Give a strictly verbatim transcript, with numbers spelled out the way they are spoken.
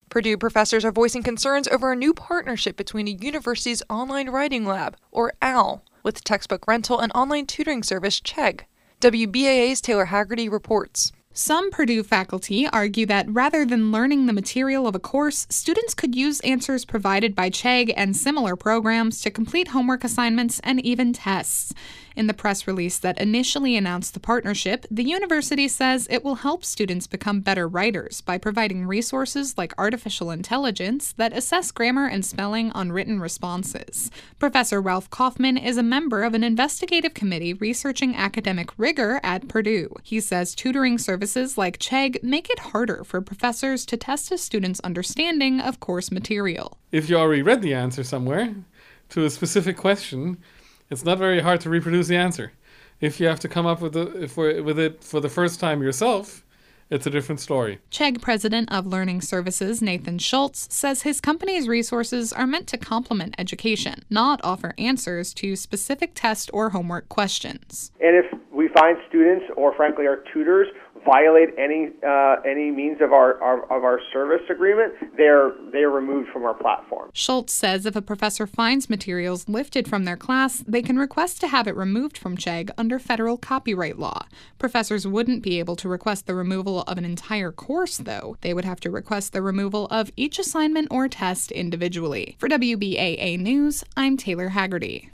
Purdue professors are voicing concerns over a new partnership between a university's online writing lab, or O W L, with textbook rental and online tutoring service Chegg. W B A A's Taylor Haggerty reports. Some Purdue faculty argue that rather than learning the material of a course, students could use answers provided by Chegg and similar programs to complete homework assignments and even tests. In the press release that initially announced the partnership, the university says it will help students become better writers by providing resources like artificial intelligence that assess grammar and spelling on written responses. Professor Ralph Kaufman is a member of an investigative committee researching academic rigor at Purdue. He says tutoring services like Chegg make it harder for professors to test a student's understanding of course material. If you already read the answer somewhere to a specific question, it's not very hard to reproduce the answer. If you have to come up with, the, for, with it for the first time yourself, it's a different story. Chegg president of Learning Services, Nathan Schultz, says his company's resources are meant to complement education, not offer answers to specific test or homework questions. And if we find students, or frankly our tutors, violate any uh, any means of our, our of our service agreement, they're they're removed from our platform. Schultz says if a professor finds materials lifted from their class, they can request to have it removed from Chegg under federal copyright law. Professors wouldn't be able to request the removal of an entire course, though. They would have to request the removal of each assignment or test individually. For W B A A News, I'm Taylor Haggerty.